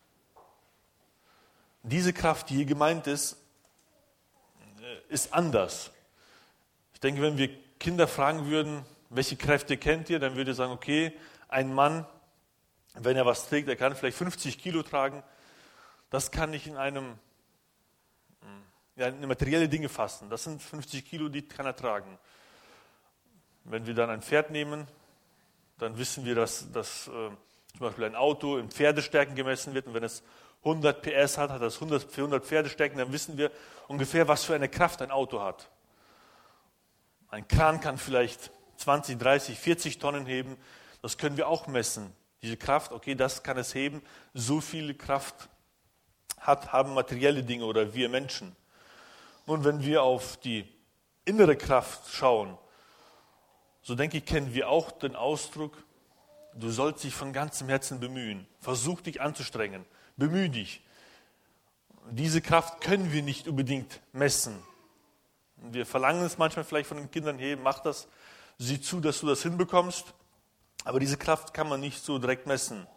Diese Kraft, die hier gemeint ist, ist anders. Ich denke, wenn wir Kinder fragen würden, welche Kräfte kennt ihr, dann würde ihr sagen, okay, ein Mann, wenn er was trägt, er kann vielleicht fünfzig Kilo tragen. Das kann ich in einem, ja, in materielle Dinge fassen. Das sind fünfzig Kilo, die kann er tragen. Wenn wir dann ein Pferd nehmen, dann wissen wir, dass, dass äh, zum Beispiel ein Auto in Pferdestärken gemessen wird. Und wenn es hundert P S hat, hat es hundert, für hundert Pferdestärken, dann wissen wir ungefähr, was für eine Kraft ein Auto hat. Ein Kran kann vielleicht zwanzig, dreißig, vierzig Tonnen heben. Das können wir auch messen. Diese Kraft, okay, das kann es heben. So viel Kraft hat, haben materielle Dinge oder wir Menschen. Nun, wenn wir auf die innere Kraft schauen, so denke ich, kennen wir auch den Ausdruck, du sollst dich von ganzem Herzen bemühen. Versuch dich anzustrengen. Bemühe dich. Diese Kraft können wir nicht unbedingt messen. Wir verlangen es manchmal vielleicht von den Kindern, hey, mach das, sieh zu, dass du das hinbekommst. Aber diese Kraft kann man nicht so direkt messen.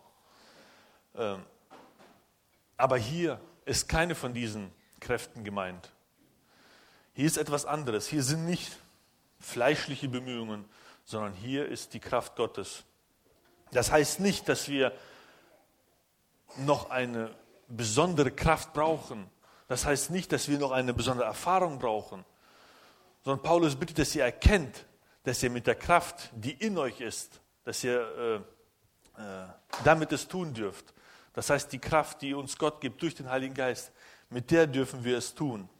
Aber hier ist keine von diesen Kräften gemeint. Hier ist etwas anderes. Hier sind nicht fleischliche Bemühungen, sondern hier ist die Kraft Gottes. Das heißt nicht, dass wir noch eine besondere Kraft brauchen. Das heißt nicht, dass wir noch eine besondere Erfahrung brauchen. Sondern Paulus bittet, dass ihr erkennt, dass ihr mit der Kraft, die in euch ist, dass ihr äh, äh, damit es tun dürft. Das heißt, die Kraft, die uns Gott gibt durch den Heiligen Geist, mit der dürfen wir es tun.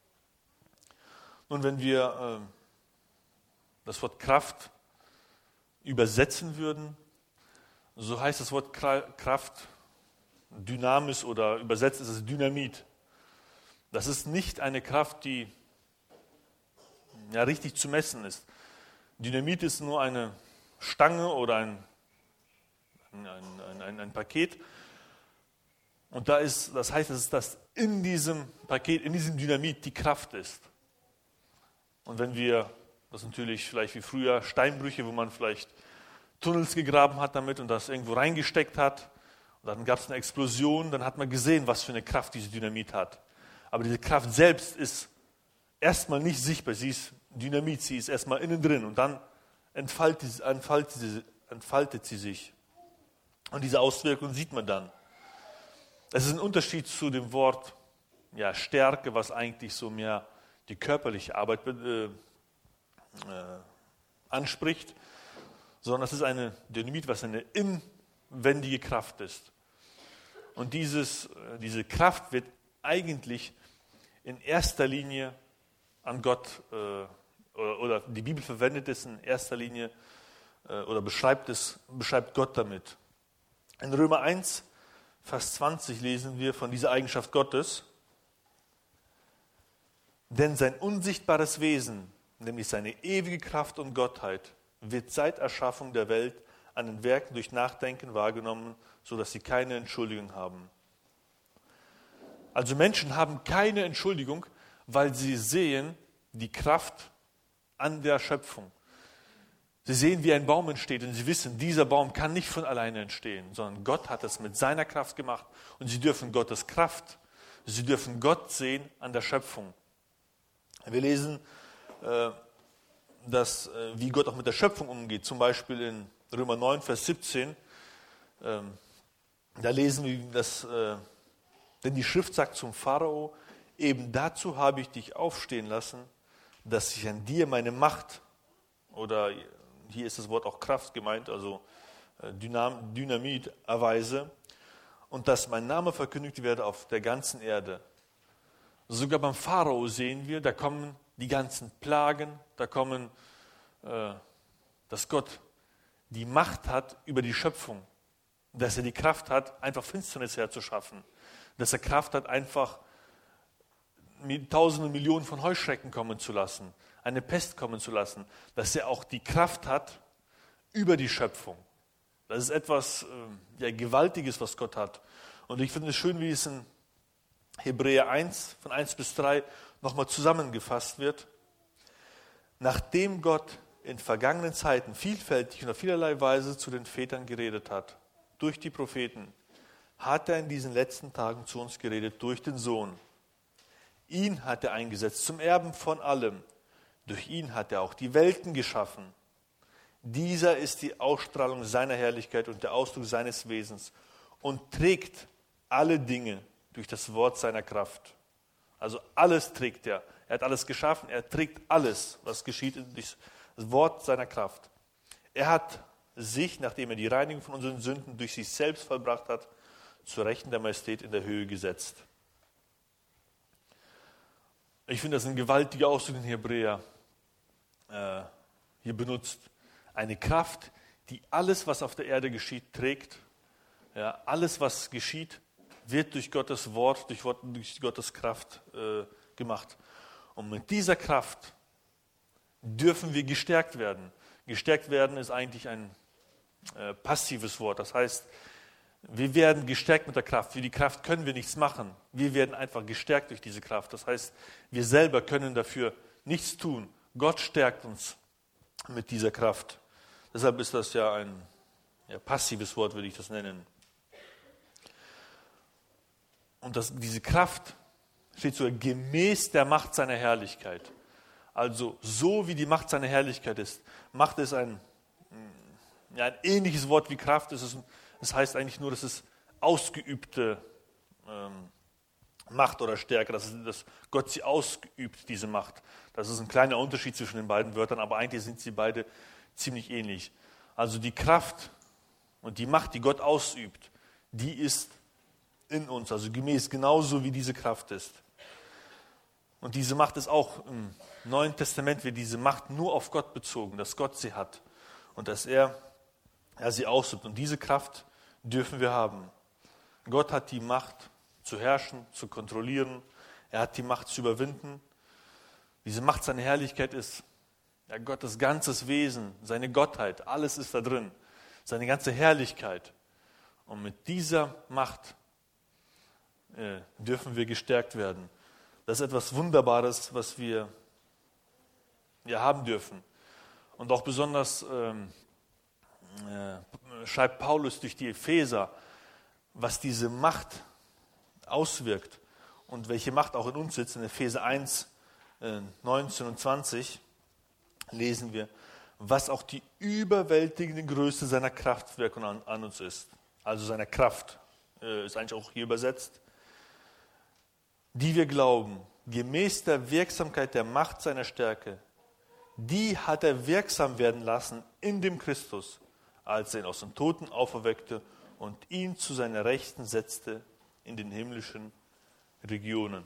Und wenn wir äh, das Wort Kraft übersetzen würden, so heißt das Wort Kraft Dynamis oder übersetzt ist es Dynamit. Das ist nicht eine Kraft, die ja, richtig zu messen ist. Dynamit ist nur eine Stange oder ein, ein, ein, ein, ein Paket. Und da ist, das heißt, es ist, dass in diesem Paket, in diesem Dynamit die Kraft ist. Und wenn wir, das ist natürlich vielleicht wie früher Steinbrüche, wo man vielleicht Tunnels gegraben hat damit und das irgendwo reingesteckt hat. Und dann gab es eine Explosion, dann hat man gesehen, was für eine Kraft diese Dynamit hat. Aber diese Kraft selbst ist erstmal nicht sichtbar. Sie ist Dynamit, sie ist erstmal innen drin und dann entfaltet, entfaltet, sie, entfaltet sie sich. Und diese Auswirkungen sieht man dann. Es ist ein Unterschied zu dem Wort ja, Stärke, was eigentlich so mehr die körperliche Arbeit äh, äh, anspricht, sondern es ist eine Dynamit, was eine inwendige Kraft ist. Und dieses, diese Kraft wird eigentlich in erster Linie an Gott, äh, oder, oder die Bibel verwendet es in erster Linie äh, oder beschreibt es, beschreibt Gott damit. In Römer eins, Vers zwanzig lesen wir von dieser Eigenschaft Gottes. Denn sein unsichtbares Wesen, nämlich seine ewige Kraft und Gottheit, wird seit Erschaffung der Welt an den Werken durch Nachdenken wahrgenommen, sodass sie keine Entschuldigung haben. Also Menschen haben keine Entschuldigung, weil sie sehen die Kraft an der Schöpfung. Sie sehen, wie ein Baum entsteht und sie wissen, dieser Baum kann nicht von alleine entstehen, sondern Gott hat es mit seiner Kraft gemacht und sie dürfen Gottes Kraft, sie dürfen Gott sehen an der Schöpfung. Wir lesen, äh, dass, äh, wie Gott auch mit der Schöpfung umgeht, zum Beispiel in Römer neun, Vers siebzehn. Ähm, da lesen wir, dass, äh, denn die Schrift sagt zum Pharao, eben dazu habe ich dich aufstehen lassen, dass ich an dir meine Macht, oder hier ist das Wort auch Kraft gemeint, also äh, Dynam, Dynamit, erweise, und dass mein Name verkündigt werde auf der ganzen Erde. Sogar beim Pharao sehen wir, da kommen die ganzen Plagen, da kommen, äh, dass Gott die Macht hat über die Schöpfung. Dass er die Kraft hat, einfach Finsternis herzuschaffen. Dass er Kraft hat, einfach Tausende, Millionen von Heuschrecken kommen zu lassen, eine Pest kommen zu lassen. Dass er auch die Kraft hat über die Schöpfung. Das ist etwas äh, ja, Gewaltiges, was Gott hat. Und ich finde es schön, wie es in Hebräer eins, von eins bis drei, nochmal zusammengefasst wird. Nachdem Gott in vergangenen Zeiten vielfältig und auf vielerlei Weise zu den Vätern geredet hat, durch die Propheten, hat er in diesen letzten Tagen zu uns geredet durch den Sohn. Ihn hat er eingesetzt zum Erben von allem. Durch ihn hat er auch die Welten geschaffen. Dieser ist die Ausstrahlung seiner Herrlichkeit und der Ausdruck seines Wesens und trägt alle Dinge durch das Wort seiner Kraft. Also alles trägt er. Er hat alles geschaffen, er trägt alles, was geschieht durch das Wort seiner Kraft. Er hat sich, nachdem er die Reinigung von unseren Sünden durch sich selbst vollbracht hat, zur Rechten der Majestät in der Höhe gesetzt. Ich finde, das ist ein gewaltiger Ausdruck, den Hebräer äh, hier benutzt. Eine Kraft, die alles, was auf der Erde geschieht, trägt. Ja, alles, was geschieht, wird durch Gottes Wort, durch, Wort, durch Gottes Kraft äh, gemacht. Und mit dieser Kraft dürfen wir gestärkt werden. Gestärkt werden ist eigentlich ein äh, passives Wort. Das heißt, wir werden gestärkt mit der Kraft. Für die Kraft können wir nichts machen. Wir werden einfach gestärkt durch diese Kraft. Das heißt, wir selber können dafür nichts tun. Gott stärkt uns mit dieser Kraft. Deshalb ist das ja ein ja, passives Wort, würde ich das nennen. Und das, diese Kraft steht so gemäß der Macht seiner Herrlichkeit. Also so wie die Macht seiner Herrlichkeit ist. Macht ist ein, ja, ein ähnliches Wort wie Kraft. Es ist, das heißt eigentlich nur, dass es ausgeübte ähm, Macht oder Stärke, dass, es, dass Gott sie ausgeübt, diese Macht. Das ist ein kleiner Unterschied zwischen den beiden Wörtern, aber eigentlich sind sie beide ziemlich ähnlich. Also die Kraft und die Macht, die Gott ausübt, die ist in uns, also gemäß genauso wie diese Kraft ist. Und diese Macht ist auch im Neuen Testament, wird diese Macht nur auf Gott bezogen, dass Gott sie hat und dass er, er sie ausübt. Und diese Kraft dürfen wir haben. Gott hat die Macht zu herrschen, zu kontrollieren. Er hat die Macht zu überwinden. Diese Macht, seine Herrlichkeit ist ja, Gottes ganzes Wesen, seine Gottheit, alles ist da drin. Seine ganze Herrlichkeit. Und mit dieser Macht äh, dürfen wir gestärkt werden. Das ist etwas Wunderbares, was wir ja, haben dürfen. Und auch besonders ähm, äh, schreibt Paulus durch die Epheser, was diese Macht auswirkt und welche Macht auch in uns sitzt. In Epheser eins, äh, neunzehn und zwanzig lesen wir, was auch die überwältigende Größe seiner Kraftwirkung an, an uns ist. Also seiner Kraft, äh, ist eigentlich auch hier übersetzt. Die wir glauben, gemäß der Wirksamkeit der Macht seiner Stärke, die hat er wirksam werden lassen in dem Christus, als er ihn aus den Toten auferweckte und ihn zu seiner Rechten setzte in den himmlischen Regionen.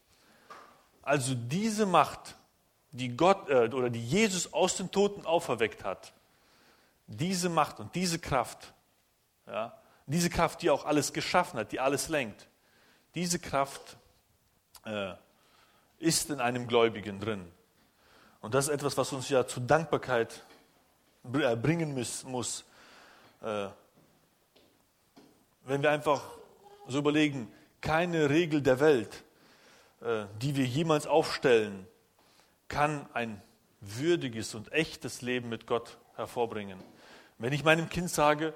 Also diese Macht, die Gott äh, oder die Jesus aus den Toten auferweckt hat, diese Macht und diese Kraft, ja, diese Kraft, die auch alles geschaffen hat, die alles lenkt, diese Kraft äh, ist in einem Gläubigen drin. Und das ist etwas, was uns ja zu Dankbarkeit bringen muss. muss. Äh, wenn wir einfach so überlegen, keine Regel der Welt, äh, die wir jemals aufstellen, kann ein würdiges und echtes Leben mit Gott hervorbringen. Wenn ich meinem Kind sage,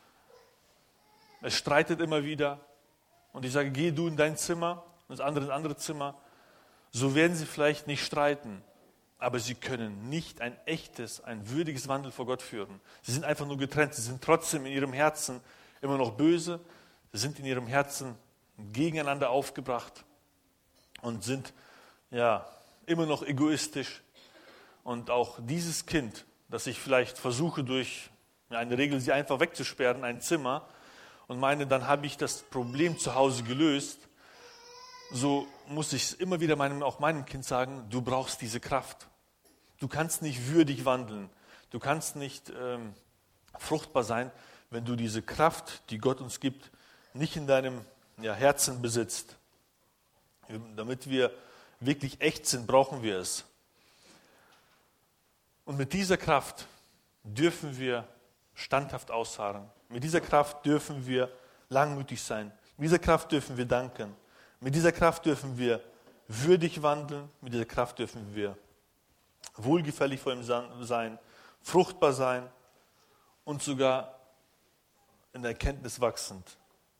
es streitet immer wieder und ich sage, geh du in dein Zimmer und das andere in ein anderes Zimmer, so werden sie vielleicht nicht streiten, aber sie können nicht ein echtes, ein würdiges Wandel vor Gott führen. Sie sind einfach nur getrennt, sie sind trotzdem in ihrem Herzen immer noch böse, sie sind in ihrem Herzen gegeneinander aufgebracht und sind ja immer noch egoistisch. Und auch dieses Kind, das ich vielleicht versuche durch eine Regel, sie einfach wegzusperren, ein Zimmer, und meine, dann habe ich das Problem zu Hause gelöst, so muss ich immer wieder meinem, auch meinem Kind sagen, du brauchst diese Kraft. Du kannst nicht würdig wandeln. Du kannst nicht ähm, fruchtbar sein, wenn du diese Kraft, die Gott uns gibt, nicht in deinem ja, Herzen besitzt. Damit wir wirklich echt sind, brauchen wir es. Und mit dieser Kraft dürfen wir standhaft ausharren. Mit dieser Kraft dürfen wir langmütig sein. Mit dieser Kraft dürfen wir danken. Mit dieser Kraft dürfen wir würdig wandeln. Mit dieser Kraft dürfen wir wohlgefällig vor ihm sein, fruchtbar sein und sogar in der Erkenntnis wachsend.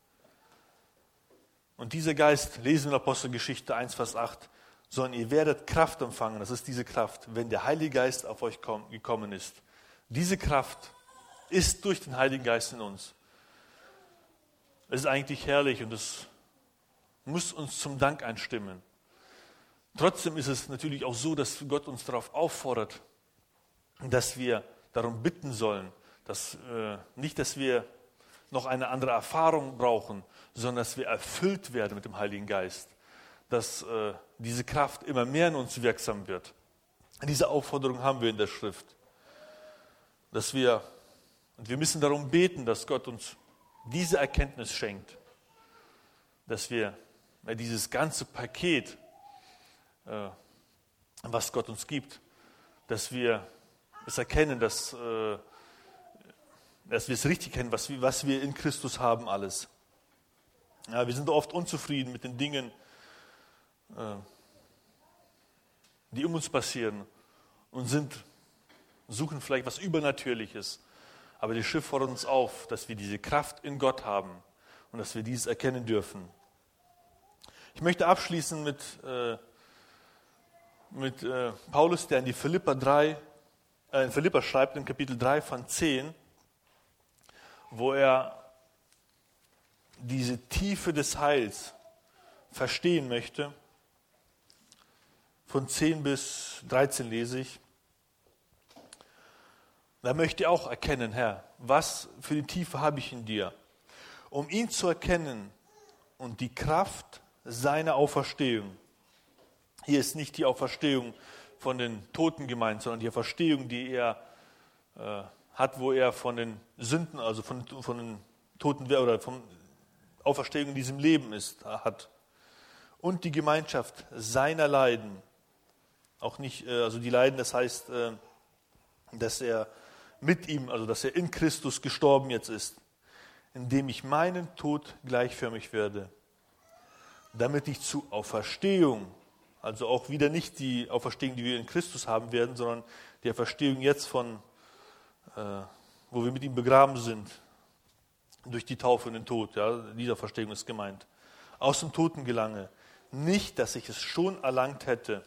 Und dieser Geist, lesen wir in Apostelgeschichte eins, Vers acht, sondern ihr werdet Kraft empfangen, das ist diese Kraft, wenn der Heilige Geist auf euch gekommen ist. Diese Kraft ist durch den Heiligen Geist in uns. Es ist eigentlich herrlich und es muss uns zum Dank einstimmen. Trotzdem ist es natürlich auch so, dass Gott uns darauf auffordert, dass wir darum bitten sollen, dass, äh, nicht, dass wir noch eine andere Erfahrung brauchen, sondern dass wir erfüllt werden mit dem Heiligen Geist, dass äh, diese Kraft immer mehr in uns wirksam wird. Diese Aufforderung haben wir in der Schrift, dass wir, und wir müssen darum beten, dass Gott uns diese Erkenntnis schenkt, dass wir äh, dieses ganze Paket, äh, was Gott uns gibt, dass wir es erkennen, dass, äh, dass wir es richtig kennen, was wir, was wir in Christus haben alles. Ja, wir sind oft unzufrieden mit den Dingen, äh, die um uns passieren und sind, suchen vielleicht was Übernatürliches. Aber die Schrift fordert uns auf, dass wir diese Kraft in Gott haben und dass wir dies erkennen dürfen. Ich möchte abschließen mit, äh, mit äh, Paulus, der in die Philipper drei, äh, in Philipper schreibt, in Kapitel drei von zehn, wo er diese Tiefe des Heils verstehen möchte. Von zehn bis dreizehn lese ich. Da möchte er auch erkennen, Herr, was für die Tiefe habe ich in dir, um ihn zu erkennen und die Kraft seiner Auferstehung. Hier ist nicht die Auferstehung von den Toten gemeint, sondern die Auferstehung, die er äh, hat, wo er von den Sünden, also von, von den Toten oder von Auferstehung in diesem Leben ist, hat. Und die Gemeinschaft seiner Leiden. Auch nicht, also die Leiden, das heißt, dass er mit ihm, also dass er in Christus gestorben jetzt ist, indem ich meinen Tod gleichförmig werde, damit ich zu Auferstehung, also auch wieder nicht die Auferstehung, die wir in Christus haben werden, sondern die Auferstehung jetzt von, äh, wo wir mit ihm begraben sind, durch die Taufe und den Tod, ja, diese Auferstehung ist gemeint, aus dem Toten gelange, nicht, dass ich es schon erlangt hätte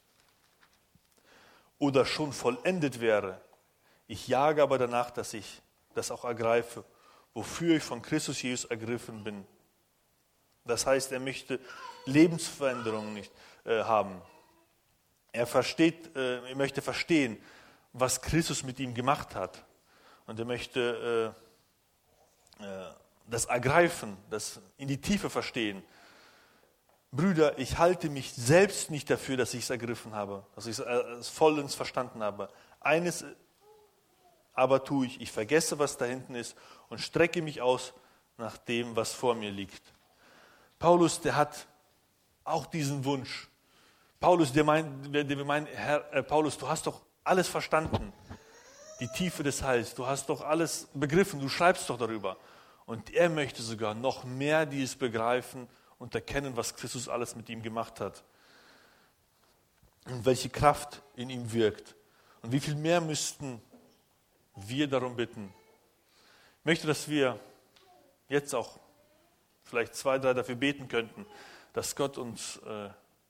oder schon vollendet wäre. Ich jage aber danach, dass ich das auch ergreife, wofür ich von Christus Jesus ergriffen bin. Das heißt, er möchte Lebensveränderungen nicht äh, haben. Er versteht, äh, er möchte verstehen, was Christus mit ihm gemacht hat. Und er möchte äh, äh, das ergreifen, das in die Tiefe verstehen. Brüder, ich halte mich selbst nicht dafür, dass ich es ergriffen habe, dass ich es vollends verstanden habe. Eines aber tue ich, ich vergesse, was da hinten ist und strecke mich aus nach dem, was vor mir liegt. Paulus, der hat auch diesen Wunsch. Paulus, der meint, der meint, Herr äh, Paulus, du hast doch alles verstanden. Die Tiefe des Heils, du hast doch alles begriffen, du schreibst doch darüber. Und er möchte sogar noch mehr dieses begreifen und erkennen, was Christus alles mit ihm gemacht hat. Und welche Kraft in ihm wirkt. Und wie viel mehr müssten wir darum bitten. Ich möchte, dass wir jetzt auch vielleicht zwei, drei dafür beten könnten, dass Gott uns äh,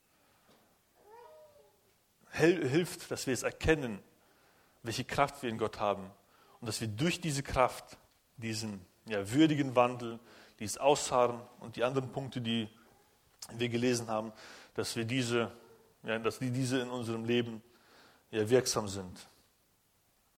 hilft, dass wir es erkennen, welche Kraft wir in Gott haben. Und dass wir durch diese Kraft, diesen ja, würdigen Wandel, dieses Ausharren und die anderen Punkte, die wir gelesen haben, dass wir diese, ja, dass die diese in unserem Leben ja, wirksam sind.